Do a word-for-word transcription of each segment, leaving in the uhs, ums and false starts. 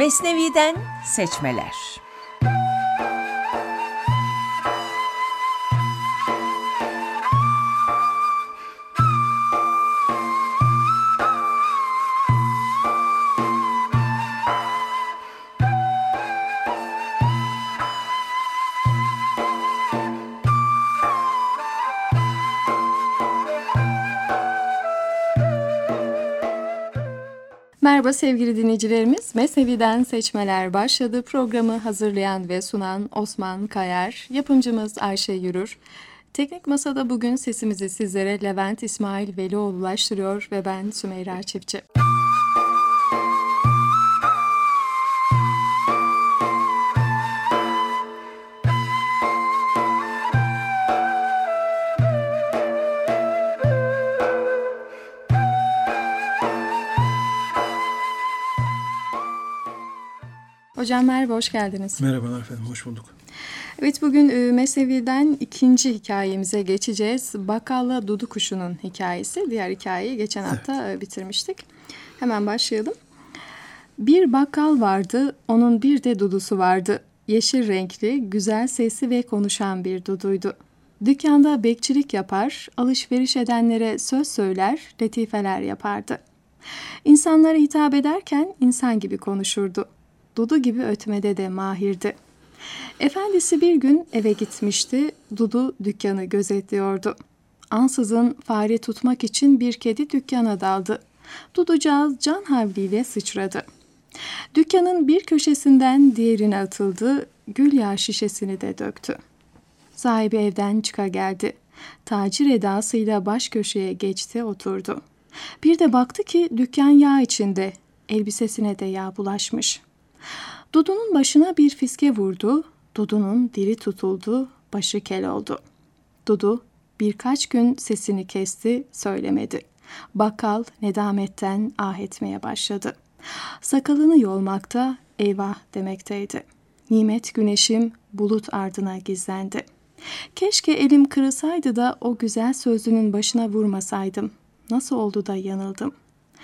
Mesnevi'den seçmeler. Merhaba sevgili dinleyicilerimiz. Mesnevi'den seçmeler başladı. Programı hazırlayan ve sunan Osman Kayar. Yapımcımız Ayşe Yürür. Teknik Masada bugün sesimizi sizlere Levent İsmail Velioğlu ulaştırıyor ve ben Sümeyra Çiftçi. Hocam merhaba, hoş geldiniz. Merhabalar efendim, hoş bulduk. Evet, bugün e, Mesnevi'den ikinci hikayemize geçeceğiz. Bakkalla Dudu Kuşu'nun hikayesi. Diğer hikayeyi geçen hafta evet. bitirmiştik. Hemen başlayalım. Bir bakkal vardı, onun bir de dudusu vardı. Yeşil renkli, güzel sesli ve konuşan bir duduydu. Dükkanda bekçilik yapar, alışveriş edenlere söz söyler, latifeler yapardı. İnsanlara hitap ederken insan gibi konuşurdu. Dudu gibi ötmede de mahirdi. Efendisi bir gün eve gitmişti. Dudu dükkanı gözetliyordu. Ansızın fare tutmak için bir kedi dükkana daldı. Duducağız can havliyle sıçradı. Dükkanın bir köşesinden diğerine atıldı. Gül yağı şişesini de döktü. Sahibi evden çıka geldi. Tacir edasıyla baş köşeye geçti, oturdu. Bir de baktı ki dükkan yağ içinde. Elbisesine de yağ bulaşmış. Dudu'nun başına bir fiske vurdu. Dudu'nun dili tutuldu, başı kel oldu. Dudu birkaç gün sesini kesti, söylemedi. Bakkal nedametten ah etmeye başladı. Sakalını yolmakta, eyvah demekteydi. Nimet güneşim bulut ardına gizlendi. Keşke elim kırılsaydı da o güzel sözlünün başına vurmasaydım. Nasıl oldu da yanıldım.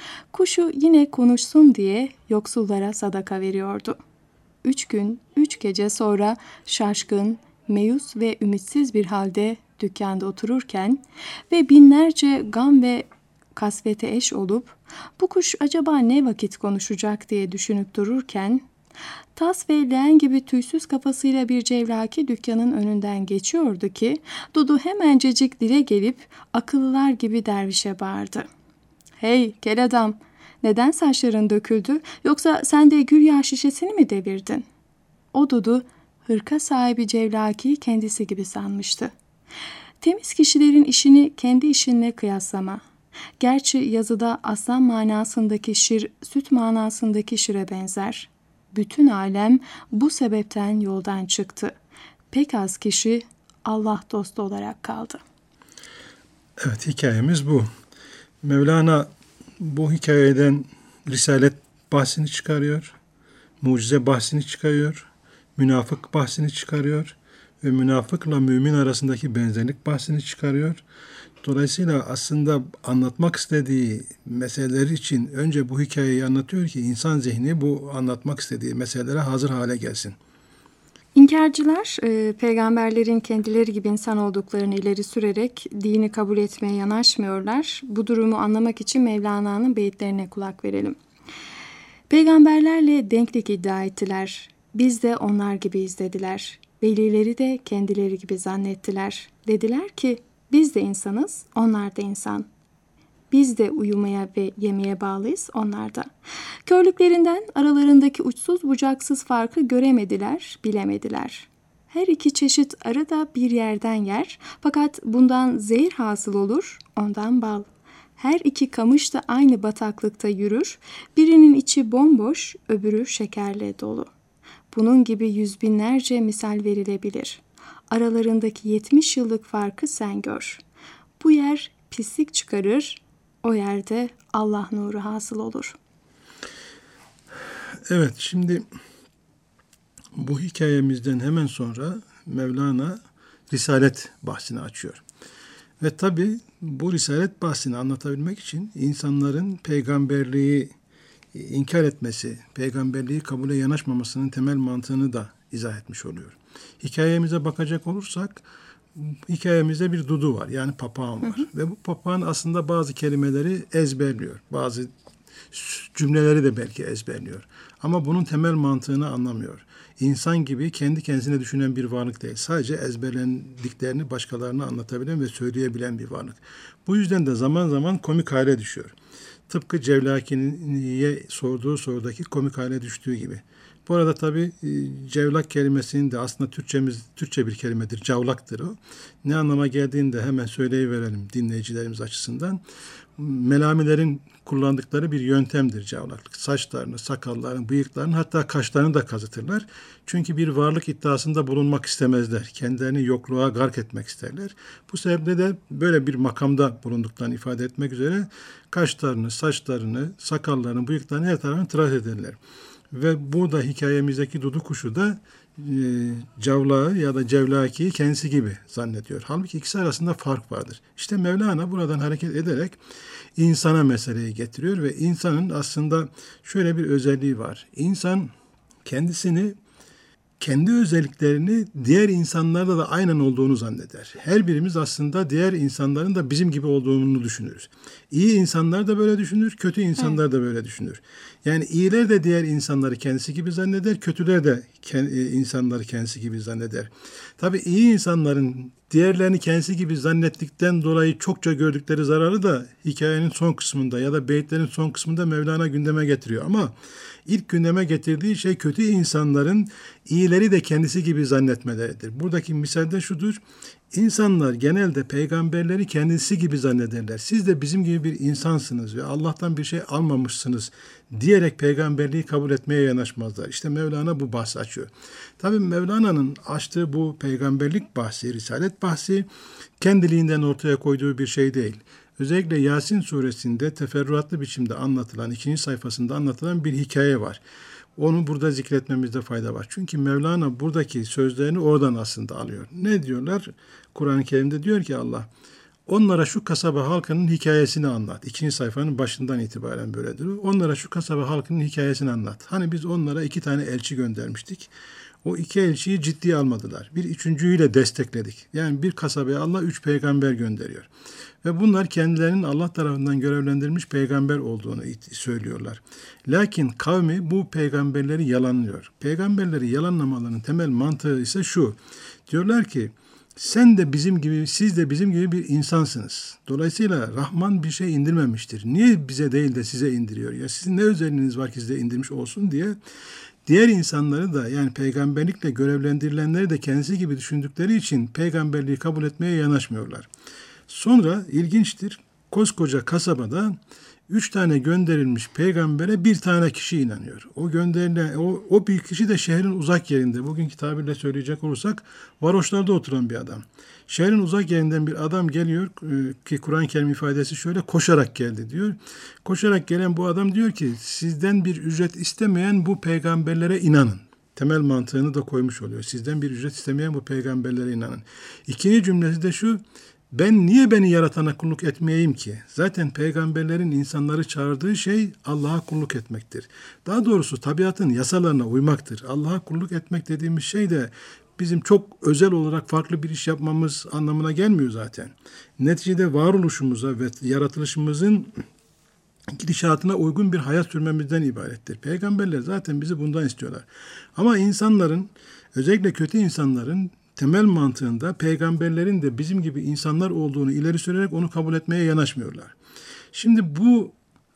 Kuşu yine konuşsun diye yoksullara sadaka veriyordu. Üç gün, üç gece sonra şaşkın, meyus ve ümitsiz bir halde dükkanda otururken ve binlerce gam ve kasvete eş olup bu kuş acaba ne vakit konuşacak diye düşünüp dururken tas ve leğen gibi tüysüz kafasıyla bir cevlaki dükkanın önünden geçiyordu ki Dudu hemencecik dile gelip akıllılar gibi dervişe bağırdı. Hey kel adam, neden saçların döküldü, yoksa sen de gül yağı şişesini mi devirdin? O Dudu hırka sahibi cevlakiyi kendisi gibi sanmıştı. Temiz kişilerin işini kendi işinle kıyaslama. Gerçi yazıda aslan manasındaki şir, süt manasındaki şire benzer. Bütün alem bu sebepten yoldan çıktı. Pek az kişi Allah dostu olarak kaldı. Evet, hikayemiz bu. Mevlana bu hikayeden risalet bahsini çıkarıyor, mucize bahsini çıkarıyor, münafık bahsini çıkarıyor ve münafıkla mümin arasındaki benzerlik bahsini çıkarıyor. Dolayısıyla aslında anlatmak istediği meseleleri için önce bu hikayeyi anlatıyor ki insan zihni bu anlatmak istediği meselelere hazır hale gelsin. İnkarcılar, e, peygamberlerin kendileri gibi insan olduklarını ileri sürerek dini kabul etmeye yanaşmıyorlar. Bu durumu anlamak için Mevlana'nın beyitlerine kulak verelim. Peygamberlerle denklik iddia ettiler. Biz de onlar gibi izlediler. Velileri de kendileri gibi zannettiler. Dediler ki biz de insanız, onlar da insan. Biz de uyumaya ve yemeye bağlıyız, onlar da. Körlüklerinden aralarındaki uçsuz bucaksız farkı göremediler, bilemediler. Her iki çeşit arı da bir yerden yer, fakat bundan zehir hasıl olur, ondan bal. Her iki kamış da aynı bataklıkta yürür, birinin içi bomboş, öbürü şekerle dolu. Bunun gibi yüz binlerce misal verilebilir. Aralarındaki yetmiş yıllık farkı sen gör. Bu yer pislik çıkarır, o yerde Allah nuru hasıl olur. Evet, şimdi bu hikayemizden hemen sonra Mevlana risalet bahsini açıyor. Ve tabii bu risalet bahsini anlatabilmek için insanların peygamberliği inkar etmesi, peygamberliği kabule yanaşmamasının temel mantığını da izah etmiş oluyor. Hikayemize bakacak olursak, hikayemizde bir dudu var. Yani papağan var. Hı hı. Ve bu papağan aslında bazı kelimeleri ezberliyor. Bazı cümleleri de belki ezberliyor. Ama bunun temel mantığını anlamıyor. İnsan gibi kendi kendisine düşünen bir varlık değil. Sadece ezberlendiklerini başkalarına anlatabilen ve söyleyebilen bir varlık. Bu yüzden de zaman zaman komik hale düşüyor. Tıpkı Cevlaki'ye sorduğu sorudaki komik hale düştüğü gibi. Bu arada tabii cevlak kelimesinin de aslında Türkçemiz, Türkçe bir kelimedir. Cavlaktır o. Ne anlama geldiğini de hemen söyleyiverelim dinleyicilerimiz açısından. Melamilerin kullandıkları bir yöntemdir cavlaklık. Saçlarını, sakallarını, bıyıklarını, hatta kaşlarını da kazıtırlar. Çünkü bir varlık iddiasında bulunmak istemezler. Kendilerini yokluğa gark etmek isterler. Bu sebeple de böyle bir makamda bulunduklarını ifade etmek üzere kaşlarını, saçlarını, sakallarını, bıyıklarını her tarafını tıraş ederler. Ve burada hikayemizdeki dudu kuşu da e, cavlağı ya da cevlakiyi kendisi gibi zannediyor. Halbuki ikisi arasında fark vardır. İşte Mevlana buradan hareket ederek insana meseleyi getiriyor ve insanın aslında şöyle bir özelliği var. İnsan kendisini, kendi özelliklerini diğer insanlarda da aynen olduğunu zanneder. Her birimiz aslında diğer insanların da bizim gibi olduğunu düşünürüz. İyi insanlar da böyle düşünür, kötü insanlar evet. da böyle düşünür. Yani iyiler de diğer insanları kendisi gibi zanneder, kötüler de insanları kendisi gibi zanneder. Tabii iyi insanların diğerlerini kendisi gibi zannettikten dolayı çokça gördükleri zararı da hikayenin son kısmında ya da beyitlerin son kısmında Mevlana gündeme getiriyor. Ama ilk gündeme getirdiği şey kötü insanların iyileri de kendisi gibi zannetmeleridir. Buradaki misal de şudur. İnsanlar genelde peygamberleri kendisi gibi zannederler. Siz de bizim gibi bir insansınız ve Allah'tan bir şey almamışsınız diyerek peygamberliği kabul etmeye yanaşmazlar. İşte Mevlana bu bahsi açıyor. Tabii Mevlana'nın açtığı bu peygamberlik bahsi, risalet bahsi kendiliğinden ortaya koyduğu bir şey değil. Özellikle Yasin suresinde teferruatlı biçimde anlatılan, ikinci sayfasında anlatılan bir hikaye var. Onu burada zikretmemizde fayda var. Çünkü Mevlana buradaki sözlerini oradan aslında alıyor. Ne diyorlar? Kur'an-ı Kerim'de diyor ki Allah, onlara şu kasaba halkının hikayesini anlat. İkinci sayfanın başından itibaren böyledir. Onlara şu kasaba halkının hikayesini anlat. Hani biz onlara iki tane elçi göndermiştik. O iki elçiyi ciddiye almadılar. Bir üçüncüyle destekledik. Yani bir kasabaya Allah üç peygamber gönderiyor. Ve bunlar kendilerinin Allah tarafından görevlendirilmiş peygamber olduğunu söylüyorlar. Lakin kavmi bu peygamberleri yalanlıyor. Peygamberleri yalanlamalarının temel mantığı ise şu. Diyorlar ki sen de bizim gibi, siz de bizim gibi bir insansınız. Dolayısıyla Rahman bir şey indirmemiştir. Niye bize değil de size indiriyor? Ya sizin ne özelliğiniz var ki size indirmiş olsun diye diğer insanları da yani peygamberlikle görevlendirilenleri de kendisi gibi düşündükleri için peygamberliği kabul etmeye yanaşmıyorlar. Sonra ilginçtir, koskoca kasabada üç tane gönderilmiş peygambere bir tane kişi inanıyor. O gönderilen, o, o bir kişi de şehrin uzak yerinde, bugünkü tabirle söyleyecek olursak varoşlarda oturan bir adam. Şehrin uzak yerinden bir adam geliyor ki Kur'an-ı Kerim ifadesi şöyle, koşarak geldi diyor. Koşarak gelen bu adam diyor ki sizden bir ücret istemeyen bu peygamberlere inanın. Temel mantığını da koymuş oluyor. Sizden bir ücret istemeyen bu peygamberlere inanın. İkinci cümlesi de şu, ben niye beni yaratana kulluk etmeyeyim ki? Zaten peygamberlerin insanları çağırdığı şey Allah'a kulluk etmektir. Daha doğrusu tabiatın yasalarına uymaktır. Allah'a kulluk etmek dediğimiz şey de bizim çok özel olarak farklı bir iş yapmamız anlamına gelmiyor zaten. Neticede varoluşumuza ve yaratılışımızın gidişatına uygun bir hayat sürmemizden ibarettir. Peygamberler zaten bizi bundan istiyorlar. Ama insanların, özellikle kötü insanların temel mantığında peygamberlerin de bizim gibi insanlar olduğunu ileri sürerek onu kabul etmeye yanaşmıyorlar. Şimdi bu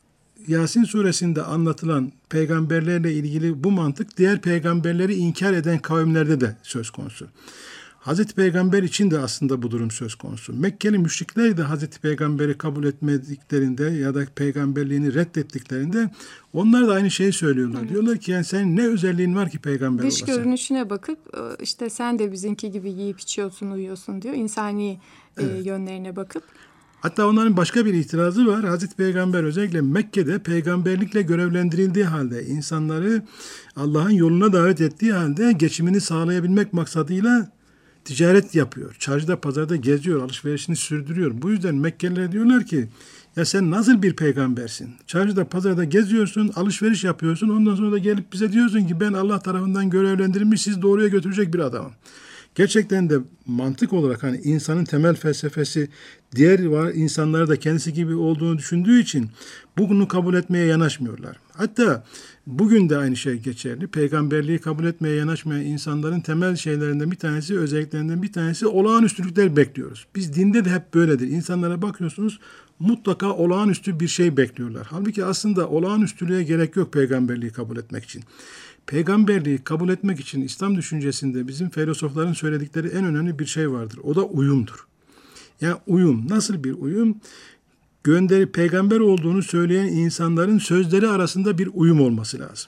Yasin suresinde anlatılan peygamberlerle ilgili bu mantık diğer peygamberleri inkar eden kavimlerde de söz konusu. Hazreti Peygamber için de aslında bu durum söz konusu. Mekkeli müşrikler de Hazreti Peygamber'i kabul etmediklerinde ya da peygamberliğini reddettiklerinde onlar da aynı şeyi söylüyorlar. Evet. Diyorlar ki yani senin ne özelliğin var ki peygamber olasın? Dış olasın? görünüşüne bakıp işte sen de bizimki gibi yiyip içiyorsun, uyuyorsun diyor. İnsani evet. yönlerine bakıp. Hatta onların başka bir itirazı var. Hazreti Peygamber özellikle Mekke'de peygamberlikle görevlendirildiği halde, insanları Allah'ın yoluna davet ettiği halde geçimini sağlayabilmek maksadıyla ticaret yapıyor. Çarşıda, pazarda geziyor, alışverişini sürdürüyor. Bu yüzden Mekkeliler diyorlar ki Ya sen nasıl bir peygambersin? Çarşıda, pazarda geziyorsun, alışveriş yapıyorsun. Ondan sonra da gelip bize diyorsun ki ben Allah tarafından görevlendirilmiş, sizi doğruya götürecek bir adamım. Gerçekten de mantık olarak hani insanın temel felsefesi diğer var insanları da kendisi gibi olduğunu düşündüğü için bunu kabul etmeye yanaşmıyorlar. Hatta bugün de aynı şey geçerli. Peygamberliği kabul etmeye yanaşmayan insanların temel şeylerinden bir tanesi, özelliklerinden bir tanesi olağanüstülükler bekliyoruz. Biz dinde de hep böyledir. İnsanlara bakıyorsunuz mutlaka olağanüstü bir şey bekliyorlar. Halbuki aslında olağanüstülüğe gerek yok peygamberliği kabul etmek için. Peygamberliği kabul etmek için İslam düşüncesinde bizim filozofların söyledikleri en önemli bir şey vardır. O da uyumdur. Yani uyum. Nasıl bir uyum? Gönderi peygamber olduğunu söyleyen insanların sözleri arasında bir uyum olması lazım.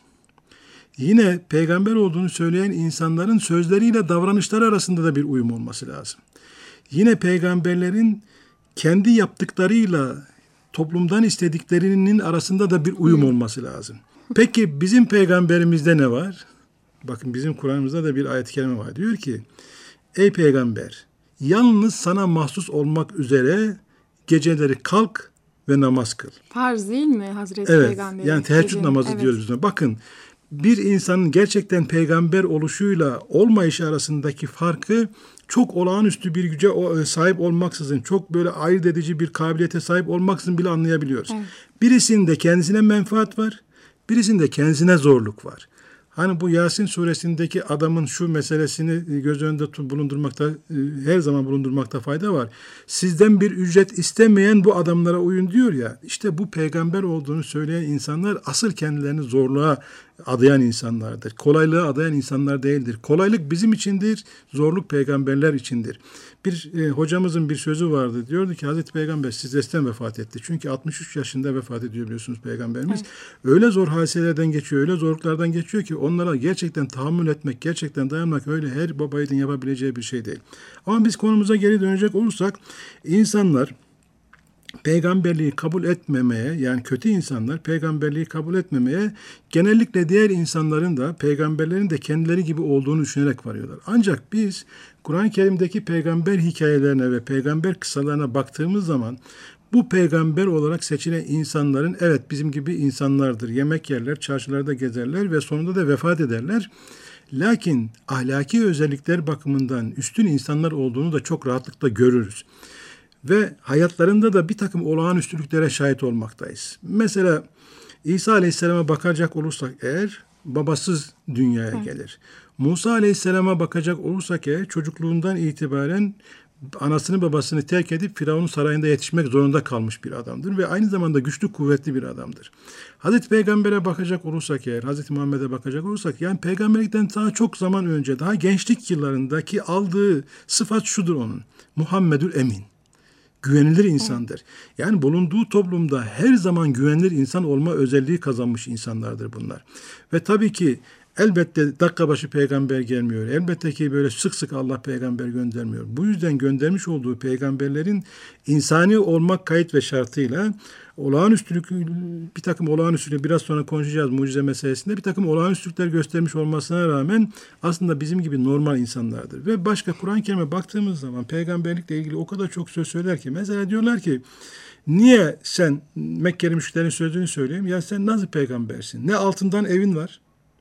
Yine peygamber olduğunu söyleyen insanların sözleriyle davranışları arasında da bir uyum olması lazım. Yine peygamberlerin kendi yaptıklarıyla toplumdan istediklerinin arasında da bir uyum olması lazım. Peki bizim peygamberimizde ne var? Bakın bizim Kur'an'ımızda da bir ayet-i kerime var. Diyor ki, ey peygamber, yalnız sana mahsus olmak üzere geceleri kalk ve namaz kıl. Farz değil mi Hazreti Evet, Peygamber'in? yani teheccüd gecenin? namazı Evet. diyoruz biz ona. Bakın, bir insanın gerçekten peygamber oluşuyla olmayışı arasındaki farkı çok olağanüstü bir güce sahip olmaksızın, çok böyle ayırt edici bir kabiliyete sahip olmaksızın bile anlayabiliyoruz. Evet. Birisinde kendisine menfaat var, birisinde kendisine zorluk var. Hani bu Yasin suresindeki adamın şu meselesini göz önünde bulundurmakta, her zaman bulundurmakta fayda var. Sizden bir ücret istemeyen bu adamlara uyun diyor ya. İşte bu peygamber olduğunu söyleyen insanlar asıl kendilerini zorluğa adayan insanlardır. Kolaylığa adayan insanlar değildir. Kolaylık bizim içindir, zorluk peygamberler içindir. Bir e, hocamızın bir sözü vardı. Diyordu ki Hazreti Peygamber stresten vefat etti. Çünkü altmış üç yaşında vefat ediyor biliyorsunuz peygamberimiz. Evet. Öyle zor hadiselerden geçiyor, öyle zorluklardan geçiyor ki onlara gerçekten tahammül etmek, gerçekten dayanmak öyle her babayiğidin yapabileceği bir şey değil. Ama biz konumuza geri dönecek olursak insanlar peygamberliği kabul etmemeye, yani kötü insanlar peygamberliği kabul etmemeye genellikle diğer insanların da peygamberlerin de kendileri gibi olduğunu düşünerek varıyorlar. Ancak biz Kur'an-ı Kerim'deki peygamber hikayelerine ve peygamber kıssalarına baktığımız zaman bu peygamber olarak seçilen insanların evet bizim gibi insanlardır. Yemek yerler, çarşılarda gezerler ve sonunda da vefat ederler. Lakin ahlaki özellikler bakımından üstün insanlar olduğunu da çok rahatlıkla görürüz. Ve hayatlarında da bir takım olağanüstülüklere şahit olmaktayız. Mesela İsa Aleyhisselam'a bakacak olursak eğer babasız dünyaya Hı. gelir. Musa Aleyhisselam'a bakacak olursak eğer çocukluğundan itibaren anasını babasını terk edip Firavun'un sarayında yetişmek zorunda kalmış bir adamdır ve aynı zamanda güçlü kuvvetli bir adamdır. Hazreti Peygamber'e bakacak olursak eğer, Hazreti Muhammed'e bakacak olursak yani peygamberlikten daha çok zaman önce, daha gençlik yıllarındaki aldığı sıfat şudur onun. Muhammedül Emin. Güvenilir insandır. Yani bulunduğu toplumda her zaman güvenilir insan olma özelliği kazanmış insanlardır bunlar. Ve tabii ki elbette dakika başı peygamber gelmiyor. Elbette ki böyle sık sık Allah peygamber göndermiyor. Bu yüzden göndermiş olduğu peygamberlerin insani olmak kayıt ve şartıyla olağanüstülük, bir takım olağanüstülük, biraz sonra konuşacağız mucize meselesinde, bir takım olağanüstülükler göstermiş olmasına rağmen aslında bizim gibi normal insanlardır. Ve başka Kur'an-ı Kerim'e baktığımız zaman peygamberlikle ilgili o kadar çok söz söyler ki, mesela diyorlar ki niye sen, Mekkeli müşriklerin sözünü söyleyeyim, ya sen nasıl peygambersin? Ne altından evin var,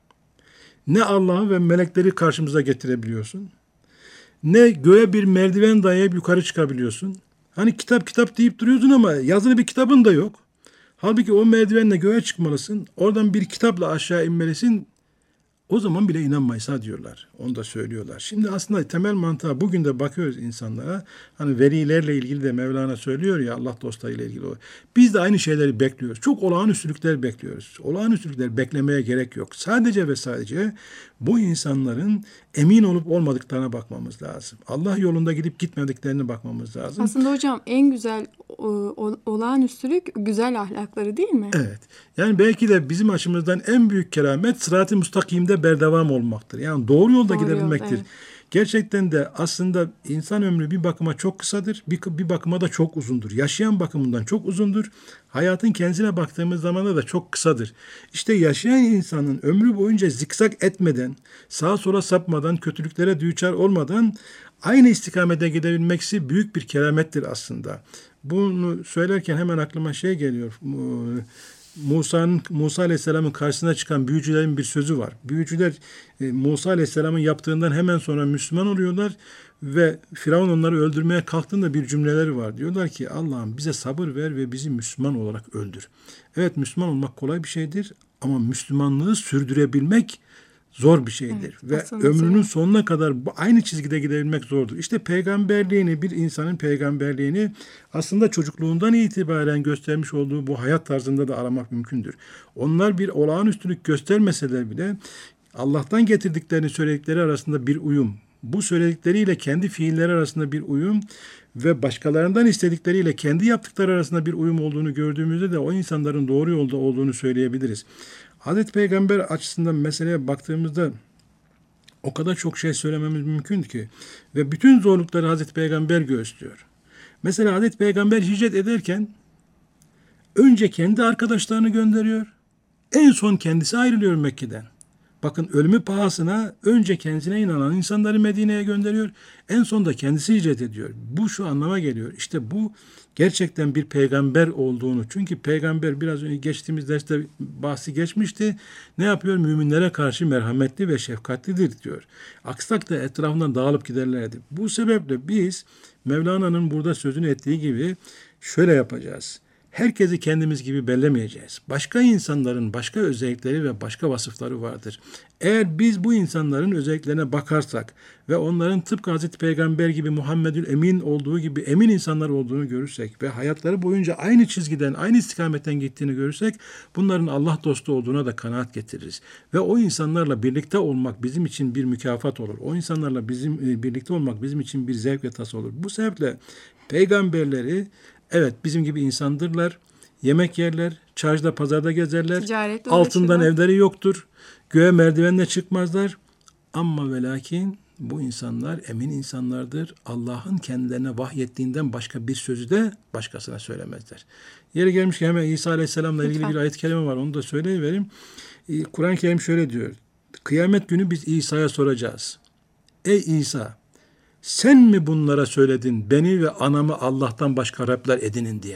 ne Allah'ı ve melekleri karşımıza getirebiliyorsun, ne göğe bir merdiven dayayıp yukarı çıkabiliyorsun. Hani kitap kitap deyip duruyorsun ama yazılı bir kitabın da yok. Halbuki o merdivenle göğe çıkmalısın. Oradan bir kitapla aşağı inmelisin. O zaman bile inanmayız ha diyorlar. Onu da söylüyorlar. Şimdi aslında temel mantığa bugün de bakıyoruz insanlara. Hani velilerle ilgili de Mevlana söylüyor ya, Allah dostlarıyla ilgili. Biz de aynı şeyleri bekliyoruz. Çok olağanüstülükler bekliyoruz. Olağanüstülükler beklemeye gerek yok. Sadece ve sadece bu insanların emin olup olmadıklarına bakmamız lazım. Allah yolunda gidip gitmediklerine bakmamız lazım. Aslında hocam en güzel o, olağanüstülük güzel ahlakları değil mi? Evet. Yani belki de bizim açımızdan en büyük keramet sırat-ı müstakimde de berdevam olmaktır. Yani doğru yolda Doğru gidebilmektir. yolda, evet. Gerçekten de aslında insan ömrü bir bakıma çok kısadır, bir, bir bakıma da çok uzundur. Yaşayan bakımından çok uzundur. Hayatın kendisine baktığımız zaman da çok kısadır. İşte yaşayan insanın ömrü boyunca zikzak etmeden, sağa sola sapmadan, kötülüklere düçar olmadan aynı istikamete gidebilmeksi büyük bir keramettir aslında. Bunu söylerken hemen aklıma şey geliyor. Musa'nın Musa Aleyhisselam'ın karşısına çıkan büyücülerin bir sözü var. Büyücüler e, Musa Aleyhisselam'ın yaptığından hemen sonra Müslüman oluyorlar ve Firavun onları öldürmeye kalktığında bir cümleleri var. Diyorlar ki Allah'ım bize sabır ver ve bizi Müslüman olarak öldür. Evet, Müslüman olmak kolay bir şeydir ama Müslümanlığı sürdürebilmek zor bir şeydir. Evet, ve aslında ömrünün zor. sonuna kadar bu aynı çizgide gidebilmek zordur. İşte peygamberliğini, bir insanın peygamberliğini aslında çocukluğundan itibaren göstermiş olduğu bu hayat tarzında da aramak mümkündür. Onlar bir olağanüstülük göstermeseler bile Allah'tan getirdiklerini söyledikleri arasında bir uyum, bu söyledikleriyle kendi fiilleri arasında bir uyum ve başkalarından istedikleriyle kendi yaptıkları arasında bir uyum olduğunu gördüğümüzde de o insanların doğru yolda olduğunu söyleyebiliriz. Hazreti Peygamber açısından meseleye baktığımızda o kadar çok şey söylememiz mümkün ki ve bütün zorlukları Hazreti Peygamber göğüslüyor. Mesela Hazreti Peygamber hicret ederken önce kendi arkadaşlarını gönderiyor, en son kendisi ayrılıyor Mekke'den. Bakın, ölümü pahasına önce kendisine inanan insanları Medine'ye gönderiyor. En son da kendisi hicret ediyor. Bu şu anlama geliyor. İşte bu gerçekten bir peygamber olduğunu. Çünkü peygamber, biraz önce geçtiğimiz derste bahsi geçmişti. Ne yapıyor? Müminlere karşı merhametli ve şefkatlidir diyor. Aksi takdirde etrafından dağılıp giderlerdi. Bu sebeple biz Mevlana'nın burada sözünü ettiği gibi şöyle yapacağız. Herkesi kendimiz gibi bellemeyeceğiz. Başka insanların başka özellikleri ve başka vasıfları vardır. Eğer biz bu insanların özelliklerine bakarsak ve onların tıpkı Hazreti Peygamber gibi, Muhammedül Emin olduğu gibi emin insanlar olduğunu görürsek ve hayatları boyunca aynı çizgiden, aynı istikametten gittiğini görürsek bunların Allah dostu olduğuna da kanaat getiririz. Ve o insanlarla birlikte olmak bizim için bir mükafat olur. O insanlarla bizim birlikte olmak bizim için bir zevk ve tas olur. Bu sebeple peygamberleri, evet, bizim gibi insandırlar, yemek yerler, çarşıda pazarda gezerler, Ticaretle altından uğraşırlar. evleri yoktur, göğe merdivenle çıkmazlar. Ama ve lakin bu insanlar emin insanlardır. Allah'ın kendilerine vahyettiğinden başka bir sözü de başkasına söylemezler. Yeri gelmiş ki hemen İsa Aleyhisselam'la ilgili Lütfen. bir ayet-i kerime var, onu da söyleyivereyim. Ee, Kur'an-ı Kerim şöyle diyor: kıyamet günü biz İsa'ya soracağız. Ey İsa, sen mi bunlara söyledin beni ve anamı Allah'tan başka Rabler edinin diye?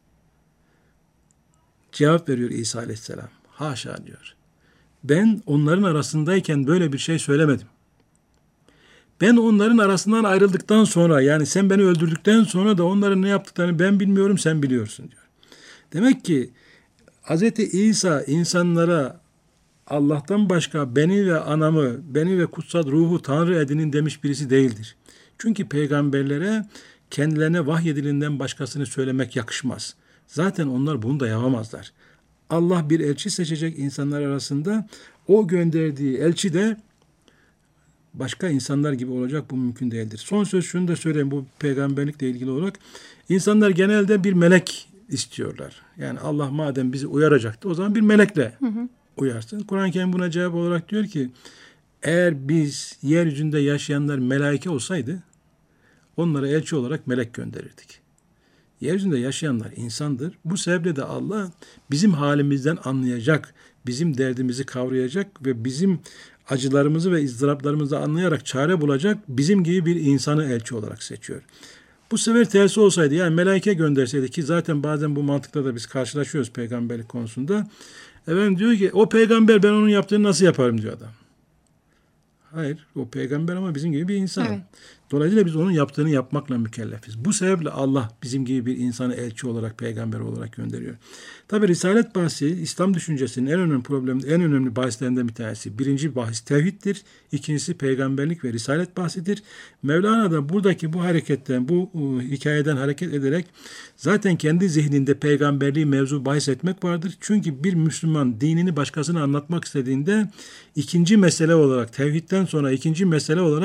Cevap veriyor İsa Aleyhisselam. Haşa diyor. Ben onların arasındayken böyle bir şey söylemedim. Ben onların arasından ayrıldıktan sonra, yani sen beni öldürdükten sonra da onların ne yaptıklarını ben bilmiyorum, sen biliyorsun diyor. Demek ki Hz. İsa insanlara Allah'tan başka beni ve anamı, beni ve kutsal ruhu Tanrı edinin demiş birisi değildir. Çünkü peygamberlere kendilerine vahyedilinden başkasını söylemek yakışmaz. Zaten onlar bunu da yapamazlar. Allah bir elçi seçecek insanlar arasında, o gönderdiği elçi de başka insanlar gibi olacak, bu mümkün değildir. Son söz şunu da söyleyeyim bu peygamberlikle ilgili olarak. İnsanlar genelde bir melek istiyorlar. Yani Allah madem bizi uyaracaktı, o zaman bir melekle hı hı. uyarsın. Kur'an-ı Kerim buna cevap olarak diyor ki, eğer biz yeryüzünde yaşayanlar melaike olsaydı onlara elçi olarak melek gönderirdik. Yeryüzünde yaşayanlar insandır. Bu sebeple de Allah bizim halimizden anlayacak, bizim derdimizi kavrayacak ve bizim acılarımızı ve ızdıraplarımızı anlayarak çare bulacak bizim gibi bir insanı elçi olarak seçiyor. Bu sefer tersi olsaydı, yani melaike gönderseydi, ki zaten bazen bu mantıkla da biz karşılaşıyoruz peygamberlik konusunda. Efendim diyor ki, o peygamber, ben onun yaptığını nasıl yaparım diyor adam. Hayır, o peygamber ama bizim gibi bir insan. Evet. Dolayısıyla biz onun yaptığını yapmakla mükellefiz. Bu sebeple Allah bizim gibi bir insanı elçi olarak, peygamber olarak gönderiyor. Tabi Risalet bahsi, İslam düşüncesinin en önemli problemi, en önemli bahislerinden bir tanesi. Birinci bahis tevhiddir. İkincisi peygamberlik ve risalet bahsidir. Mevlana da buradaki bu hareketten, bu uh, hikayeden hareket ederek zaten kendi zihninde peygamberliği mevzu bahis etmek vardır. Çünkü bir Müslüman dinini başkasına anlatmak istediğinde ikinci mesele olarak, tevhidden sonra ikinci mesele olarak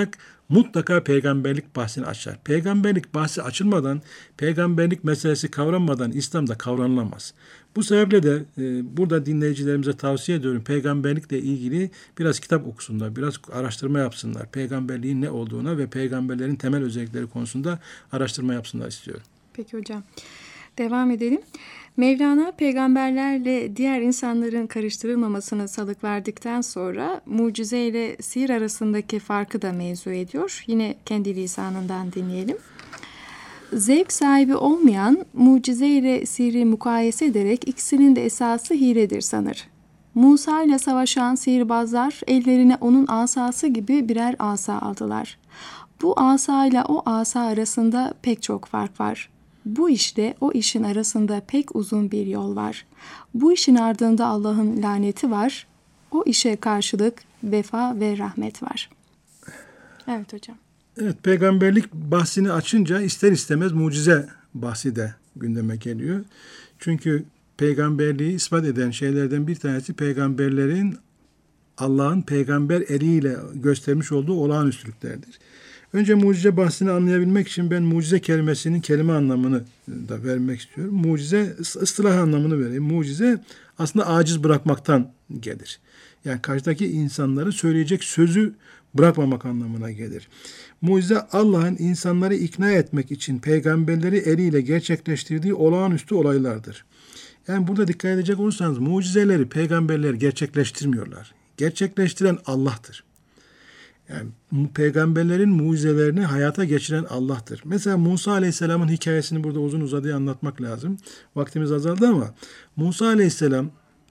mutlaka peygamberlik bahsini açar. Peygamberlik bahsi açılmadan, peygamberlik meselesi kavranmadan İslam'da kavranılamaz. Bu sebeple de e, burada dinleyicilerimize tavsiye ediyorum. Peygamberlikle ilgili biraz kitap okusunlar, biraz araştırma yapsınlar. Peygamberliğin ne olduğuna ve peygamberlerin temel özellikleri konusunda araştırma yapsınlar istiyorum. Peki hocam. Devam edelim. Mevlana peygamberlerle diğer insanların karıştırılmamasına salık verdikten sonra mucize ile sihir arasındaki farkı da mevzu ediyor. Yine kendi lisanından dinleyelim. Zevk sahibi olmayan mucize ile sihri mukayese ederek ikisinin de esası hiledir sanır. Musa ile savaşan sihirbazlar ellerine onun asası gibi birer asa aldılar. Bu asa ile o asa arasında pek çok fark var. Bu işle o işin arasında pek uzun bir yol var. Bu işin ardında Allah'ın laneti var. O işe karşılık vefa ve rahmet var. Evet hocam. Evet, peygamberlik bahsini açınca ister istemez mucize bahsi de gündeme geliyor. Çünkü peygamberliği ispat eden şeylerden bir tanesi peygamberlerin Allah'ın peygamber eliyle göstermiş olduğu olağanüstülüklerdir. Önce mucize bahsini anlayabilmek için ben mucize kelimesinin kelime anlamını da vermek istiyorum. Mucize, ıstılah anlamını vereyim. Mucize aslında aciz bırakmaktan gelir. Yani karşıdaki insanları söyleyecek sözü bırakmamak anlamına gelir. Mucize Allah'ın insanları ikna etmek için peygamberleri eliyle gerçekleştirdiği olağanüstü olaylardır. Yani burada dikkat edecek olursanız mucizeleri peygamberler gerçekleştirmiyorlar. Gerçekleştiren Allah'tır. Yani peygamberlerin mucizelerini hayata geçiren Allah'tır. Mesela Musa Aleyhisselam'ın hikayesini burada uzun uzadıya anlatmak lazım. Vaktimiz azaldı ama Musa Aleyhisselam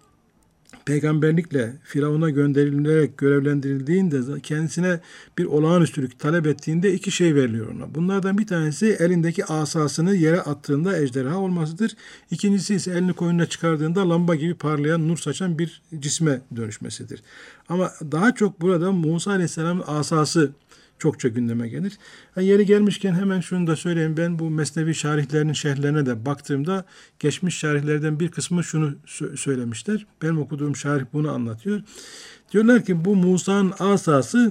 peygamberlikle Firavun'a gönderilerek görevlendirildiğinde kendisine bir olağanüstülük talep ettiğinde iki şey veriliyor ona. Bunlardan bir tanesi elindeki asasını yere attığında ejderha olmasıdır. İkincisi ise elini koynuna çıkardığında lamba gibi parlayan, nur saçan bir cisme dönüşmesidir. Ama daha çok burada Musa Aleyhisselam'ın asası çokça gündeme gelir. Yani yeri gelmişken hemen şunu da söyleyeyim. Ben bu Mesnevi şarihlerinin şerhlerine de baktığımda geçmiş şarihlerden bir kısmı şunu sö- söylemişler. Benim okuduğum şarih bunu anlatıyor. Diyorlar ki bu Musa'nın asası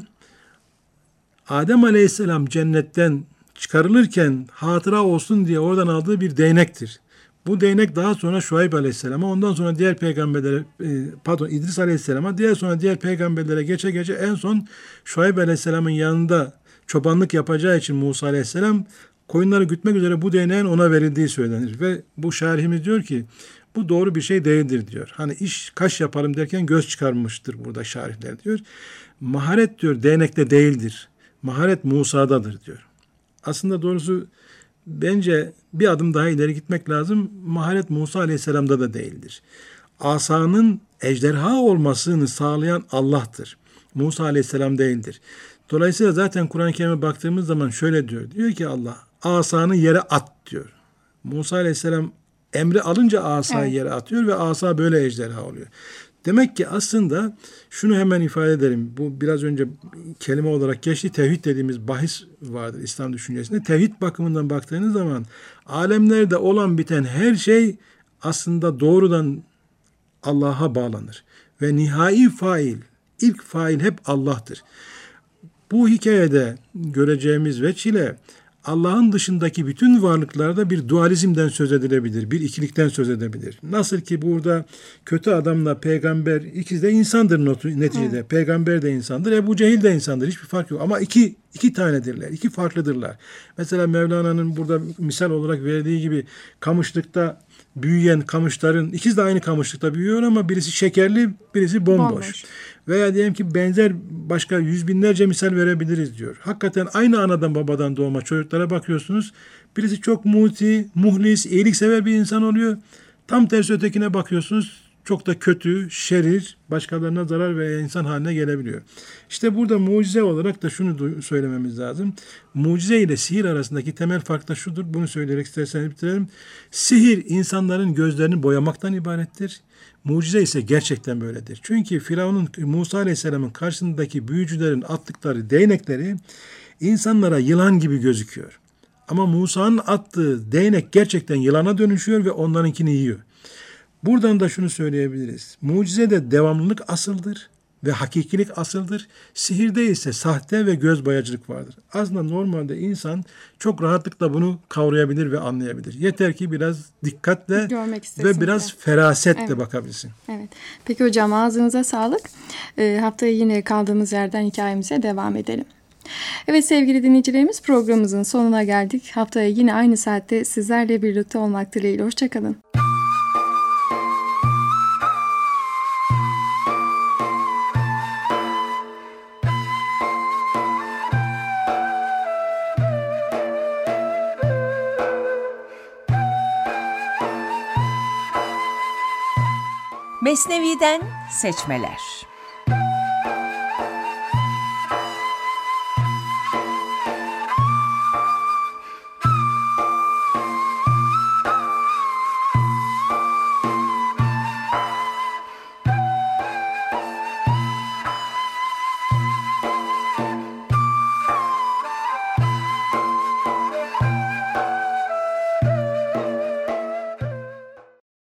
Adem Aleyhisselam cennetten çıkarılırken hatıra olsun diye oradan aldığı bir değnektir. Bu değnek daha sonra Şuayb Aleyhisselam'a, ondan sonra diğer peygamberlere, pardon İdris Aleyhisselam'a, diğer sonra diğer peygamberlere geçe geçe en son Şuayb Aleyhisselam'ın yanında çobanlık yapacağı için Musa Aleyhisselam koyunları gütmek üzere bu değneğin ona verildiği söylenir. Ve bu şarihimiz diyor ki bu doğru bir şey değildir diyor. Hani iş kaş yapalım derken göz çıkarmıştır burada şarihler diyor. Maharet diyor değnekte değildir. Maharet Musa'dadır diyor. Aslında doğrusu bence bir adım daha ileri gitmek lazım. Maharet Musa Aleyhisselam'da da değildir. Asanın ejderha olmasını sağlayan Allah'tır. Musa Aleyhisselam değildir. Dolayısıyla zaten Kur'an-ı Kerim'e baktığımız zaman şöyle diyor. Diyor ki Allah asanı yere at diyor. Musa Aleyhisselam emri alınca asayı evet. yere atıyor ve asa böyle ejderha oluyor. Demek ki aslında şunu hemen ifade edelim. Bu biraz önce kelime olarak geçti. Tevhid dediğimiz bahis vardır İslam düşüncesinde. Tevhid bakımından baktığınız zaman alemlerde olan biten her şey aslında doğrudan Allah'a bağlanır. Ve nihai fail, ilk fail hep Allah'tır. Bu hikayede göreceğimiz veçile Allah'ın dışındaki bütün varlıklarda bir dualizmden söz edilebilir, bir ikilikten söz edebilir. Nasıl ki burada kötü adamla peygamber ikisi de insandır neticede. Evet. Peygamber de insandır, Ebu Cehil de insandır. Hiçbir fark yok. Ama iki iki tanedirler, iki farklıdırlar. Mesela Mevlana'nın burada misal olarak verdiği gibi kamışlıkta büyüyen kamışların ikisi de aynı kamışlıkta büyüyor ama birisi şekerli, birisi bomboş. bomboş. Veya diyelim ki benzer başka yüz binlerce misal verebiliriz diyor. Hakikaten aynı anadan babadan doğma çocuklara bakıyorsunuz. Birisi çok muti, muhlis, iyiliksever bir insan oluyor. Tam tersi ötekine bakıyorsunuz. Çok da kötü, şerir, başkalarına zarar veya insan haline gelebiliyor. İşte burada mucize olarak da şunu söylememiz lazım. Mucize ile sihir arasındaki temel fark da şudur. Bunu söyleyerek isterseniz bitirelim. Sihir insanların gözlerini boyamaktan ibarettir. Mucize ise gerçekten böyledir. Çünkü Firavun'un Musa Aleyhisselam'ın karşısındaki büyücülerin attıkları değnekleri insanlara yılan gibi gözüküyor. Ama Musa'nın attığı değnek gerçekten yılana dönüşüyor ve onlarınkini yiyor. Buradan da şunu söyleyebiliriz. Mucizede devamlılık asıldır. ve hakikilik asıldır. Sihirde ise sahte ve göz boyacılık vardır. Aslında normalde insan çok rahatlıkla bunu kavrayabilir ve anlayabilir. Yeter ki biraz dikkatle Görmek istesin ve biraz de. ferasetle Evet. bakabilsin. Evet. Peki hocam, ağzınıza sağlık. Ee, haftaya yine kaldığımız yerden hikayemize devam edelim. Evet sevgili dinleyicilerimiz, programımızın sonuna geldik. Haftaya yine aynı saatte sizlerle birlikte olmak dileğiyle. Hoşçakalın. Mesnevi'den seçmeler.